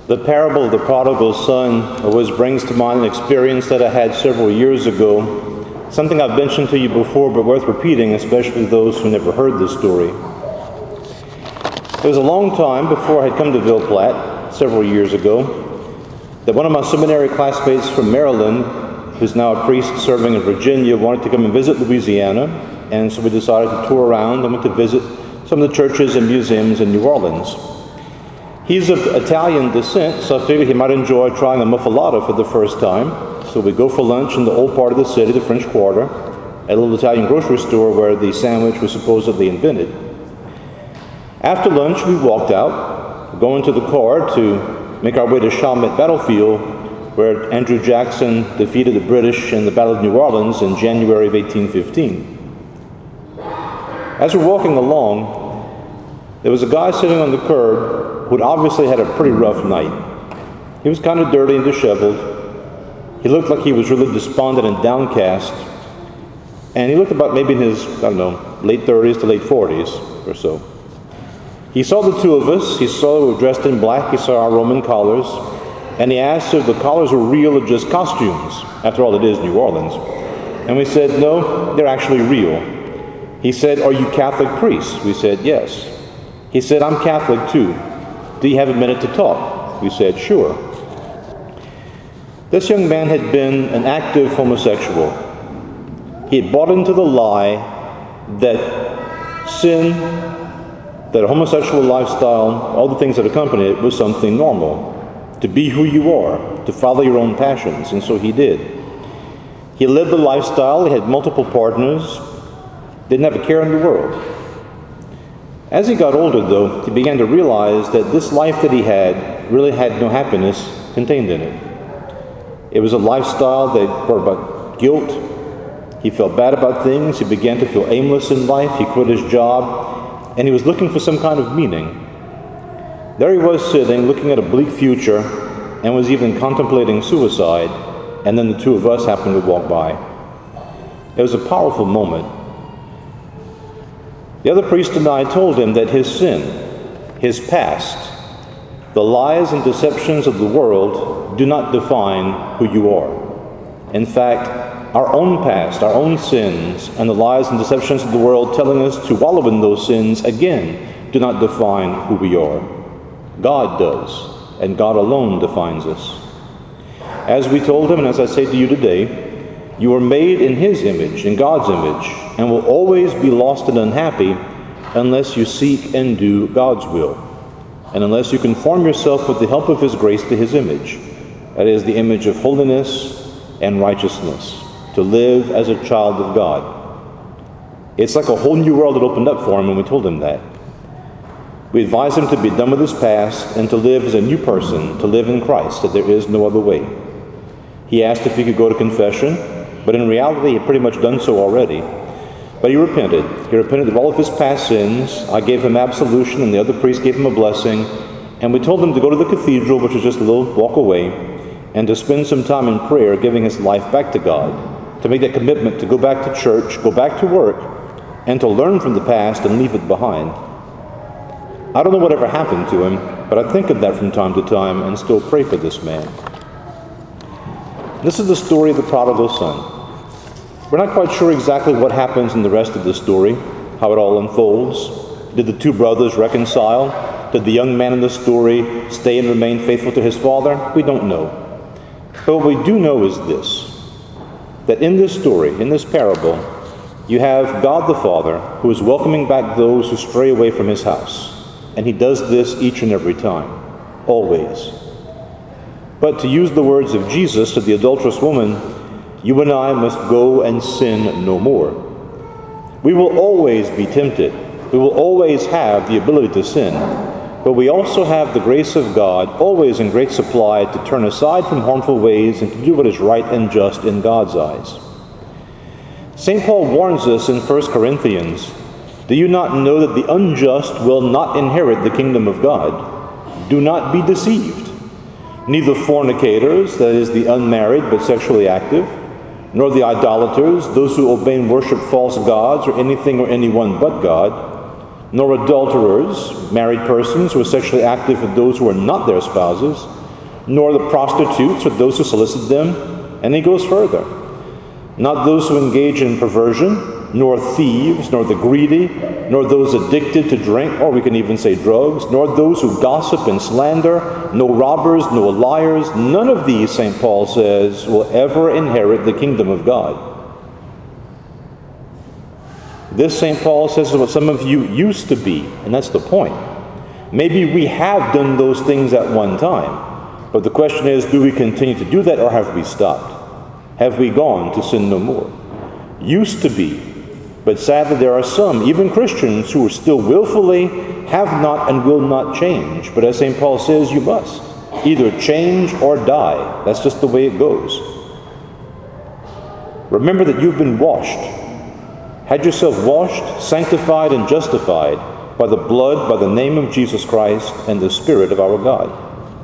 The parable of the prodigal son always brings to mind an experience that I had several years ago, something I've mentioned to you before but worth repeating, especially those who never heard this story. It was a long time before I had come to Ville Platte, several years ago, that one of my seminary classmates from Maryland, who's now a priest serving in Virginia, wanted to come and visit Louisiana, and so we decided to tour around and went to visit some of the churches and museums in New Orleans. He's of Italian descent, so I figured he might enjoy trying a muffalata for the first time. So we go for lunch in the old part of the city, the French Quarter, at a little Italian grocery store where the sandwich was supposedly invented. After lunch, we walked out, going to the car to make our way to Chalmette Battlefield, where Andrew Jackson defeated the British in the Battle of New Orleans in January of 1815. As we're walking along, there was a guy sitting on the curb who'd obviously had a pretty rough night. He was kind of dirty and disheveled. He looked like he was really despondent and downcast. And he looked about maybe in his, late 30s to late 40s or so. He saw the two of us. He saw we were dressed in black. He saw our Roman collars. And he asked if the collars were real or just costumes. After all, it is New Orleans. And we said, no, they're actually real. He said, are you Catholic priests? We said, yes. He said, I'm Catholic too. Do you have a minute to talk? We said, sure. This young man had been an active homosexual. He had bought into the lie that sin, that a homosexual lifestyle, all the things that accompany it, was something normal. To be who you are, to follow your own passions, and so he did. He lived the lifestyle, he had multiple partners, didn't have a care in the world. As he got older, though, he began to realize that this life that he had really had no happiness contained in it. It was a lifestyle that brought about guilt. He felt bad about things. He began to feel aimless in life. He quit his job, and he was looking for some kind of meaning. There he was sitting, looking at a bleak future, and was even contemplating suicide, and then the two of us happened to walk by. It was a powerful moment. The other priest and I told him that his sin, his past, the lies and deceptions of the world do not define who you are. In fact, our own past, our own sins, and the lies and deceptions of the world telling us to wallow in those sins, again, do not define who we are. God does, and God alone defines us. As we told him, and as I say to you today, you are made in His image, in God's image, and will always be lost and unhappy unless you seek and do God's will, and unless you conform yourself with the help of His grace to His image. That is, the image of holiness and righteousness, to live as a child of God. It's like a whole new world that opened up for him when we told him that. We advised him to be done with his past and to live as a new person, to live in Christ, that there is no other way. He asked if he could go to confession, but in reality, he had pretty much done so already. But he repented. He repented of all of his past sins. I gave him absolution, and the other priest gave him a blessing. And we told him to go to the cathedral, which was just a little walk away, and to spend some time in prayer, giving his life back to God, to make that commitment to go back to church, go back to work, and to learn from the past and leave it behind. I don't know whatever happened to him, but I think of that from time to time and still pray for this man. This is the story of the prodigal son. We're not quite sure exactly what happens in the rest of the story, how it all unfolds. Did the two brothers reconcile? Did the young man in the story stay and remain faithful to his father? We don't know. But what we do know is this, that in this story, in this parable, you have God the Father who is welcoming back those who stray away from His house. And He does this each and every time, always. But to use the words of Jesus to the adulterous woman, you and I must go and sin no more. We will always be tempted. We will always have the ability to sin. But we also have the grace of God, always in great supply, to turn aside from harmful ways and to do what is right and just in God's eyes. St. Paul warns us in 1 Corinthians, do you not know that the unjust will not inherit the kingdom of God? Do not be deceived. Neither fornicators, that is, the unmarried but sexually active, nor the idolaters, those who obey and worship false gods or anything or anyone but God, nor adulterers, married persons who are sexually active with those who are not their spouses, nor the prostitutes or those who solicit them. And he goes further. Not those who engage in perversion, nor thieves, nor the greedy, nor those addicted to drink, or we can even say drugs, nor those who gossip and slander, no robbers, no liars. None of these, St. Paul says, will ever inherit the kingdom of God. This, St. Paul says, is what some of you used to be, and that's the point. Maybe we have done those things at one time, but the question is, do we continue to do that, or have we stopped? Have we gone to sin no more? Used to be, but sadly there are some, even Christians, who are still willfully have not and will not change. But as St. Paul says, you must either change or die. That's just the way it goes. Remember that you've been washed. Had yourself washed, sanctified, and justified by the blood, by the name of Jesus Christ, and the Spirit of our God.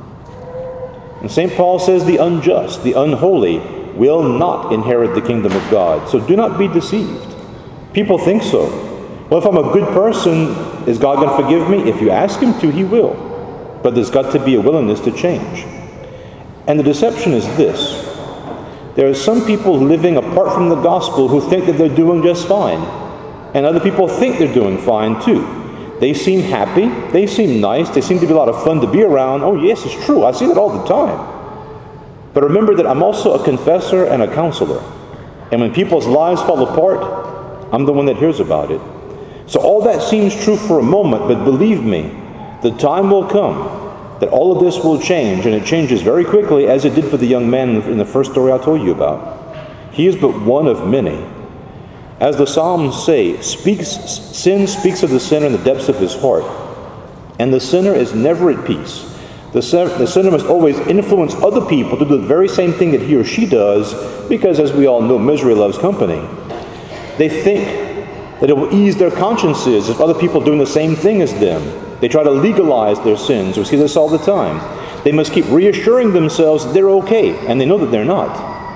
And St. Paul says the unjust, the unholy, will not inherit the kingdom of God. So do not be deceived. People think so. Well, if I'm a good person, is God going to forgive me? If you ask him to, he will. But there's got to be a willingness to change. And the deception is this. There are some people living apart from the gospel who think that they're doing just fine. And other people think they're doing fine too. They seem happy. They seem nice. They seem to be a lot of fun to be around. Oh, yes, it's true. I see that all the time. But remember that I'm also a confessor and a counselor. And when people's lives fall apart, I'm the one that hears about it. So all that seems true for a moment, but believe me, the time will come that all of this will change, and it changes very quickly, as it did for the young man in the first story I told you about. He is but one of many. As the Psalms say, sin speaks of the sinner in the depths of his heart, and the sinner is never at peace. The sinner must always influence other people to do the very same thing that he or she does, because, as we all know, misery loves company. They think that it will ease their consciences if other people are doing the same thing as them. They try to legalize their sins. We see this all the time. They must keep reassuring themselves that they're okay, and they know that they're not.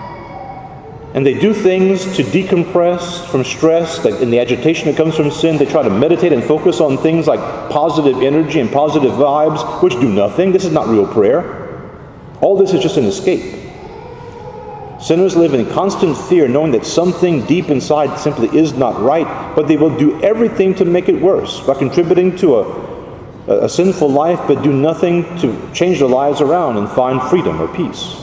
And they do things to decompress from stress, like in the agitation that comes from sin. They try to meditate and focus on things like positive energy and positive vibes, which do nothing. This is not real prayer. All this is just an escape. Sinners live in constant fear, knowing that something deep inside simply is not right, but they will do everything to make it worse by contributing to a sinful life, but do nothing to change their lives around and find freedom or peace.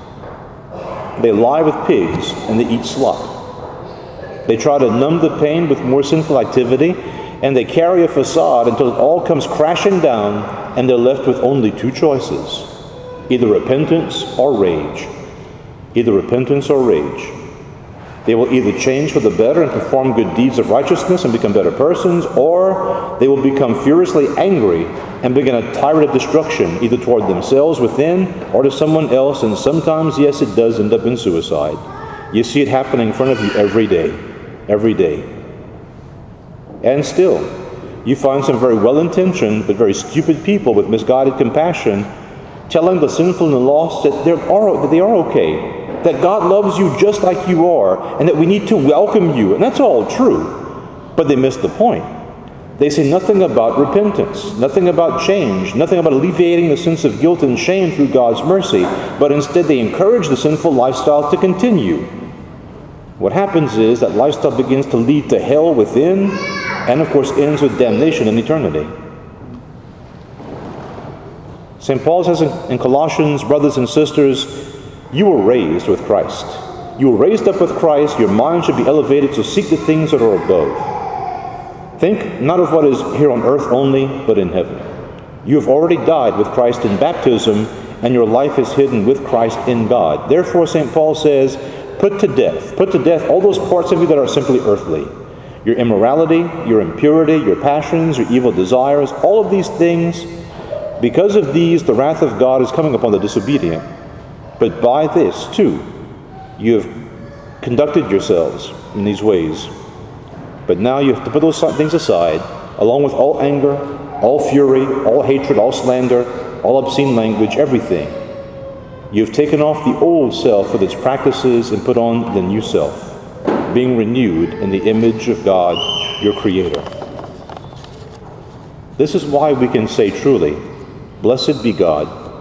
They lie with pigs and they eat slop. They try to numb the pain with more sinful activity, and they carry a facade until it all comes crashing down and they're left with only two choices: either repentance or rage. Either repentance or rage. They will either change for the better and perform good deeds of righteousness and become better persons, or they will become furiously angry and begin a tirade of destruction, either toward themselves within or to someone else, and sometimes, yes, it does end up in suicide. You see it happening in front of you every day. Every day. And still, you find some very well-intentioned but very stupid people with misguided compassion telling the sinful and the lost that they are okay, that God loves you just like you are, and that we need to welcome you. And that's all true. But they miss the point. They say nothing about repentance, nothing about change, nothing about alleviating the sense of guilt and shame through God's mercy, but instead they encourage the sinful lifestyle to continue. What happens is that lifestyle begins to lead to hell within, and of course ends with damnation in eternity. St. Paul says in Colossians, brothers and sisters, you were raised with Christ. You were raised up with Christ. Your mind should be elevated to seek the things that are above. Think not of what is here on earth only, but in heaven. You have already died with Christ in baptism, and your life is hidden with Christ in God. Therefore, St. Paul says, put to death all those parts of you that are simply earthly. Your immorality, your impurity, your passions, your evil desires, all of these things. Because of these, the wrath of God is coming upon the disobedient. But by this, too, you have conducted yourselves in these ways. But now you have to put those things aside, along with all anger, all fury, all hatred, all slander, all obscene language, everything. You have taken off the old self with its practices and put on the new self, being renewed in the image of God, your Creator. This is why we can say truly, blessed be God,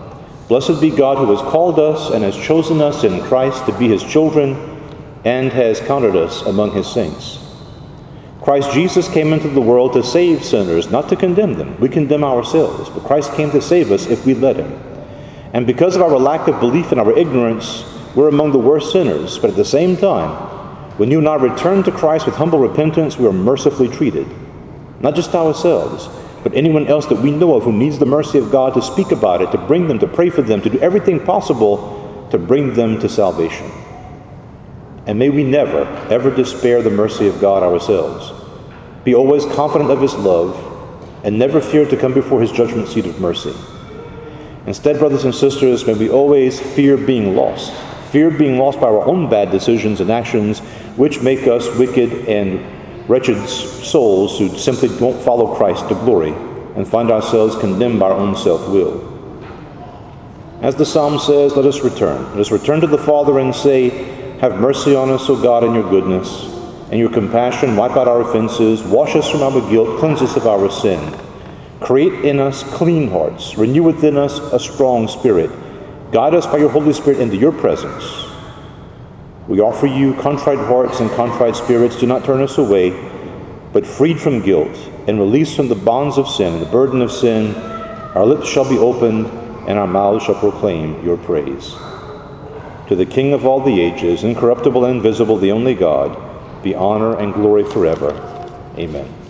Blessed be God who has called us and has chosen us in Christ to be his children and has counted us among his saints. Christ Jesus came into the world to save sinners, not to condemn them. We condemn ourselves, but Christ came to save us if we let him. And because of our lack of belief and our ignorance, we're among the worst sinners. But at the same time, when you and I return to Christ with humble repentance, we are mercifully treated. Not just ourselves, but anyone else that we know of who needs the mercy of God, to speak about it, to bring them, to pray for them, to do everything possible to bring them to salvation. And may we never, ever despair the mercy of God ourselves. Be always confident of his love, and never fear to come before his judgment seat of mercy. Instead, brothers and sisters, may we always fear being lost by our own bad decisions and actions, which make us wicked and wretched souls who simply won't follow Christ to glory and find ourselves condemned by our own self-will. As the psalm says, let us return. Let us return to the Father and say, have mercy on us, O God, in your goodness, and your compassion wipe out our offenses, wash us from our guilt, cleanse us of our sin. Create in us clean hearts, renew within us a strong spirit. Guide us by your Holy Spirit into your presence. We offer you contrite hearts and contrite spirits. Do not turn us away, but freed from guilt and released from the bonds of sin and the burden of sin, our lips shall be opened and our mouths shall proclaim your praise. To the King of all the ages, incorruptible and invisible, the only God, be honor and glory forever. Amen.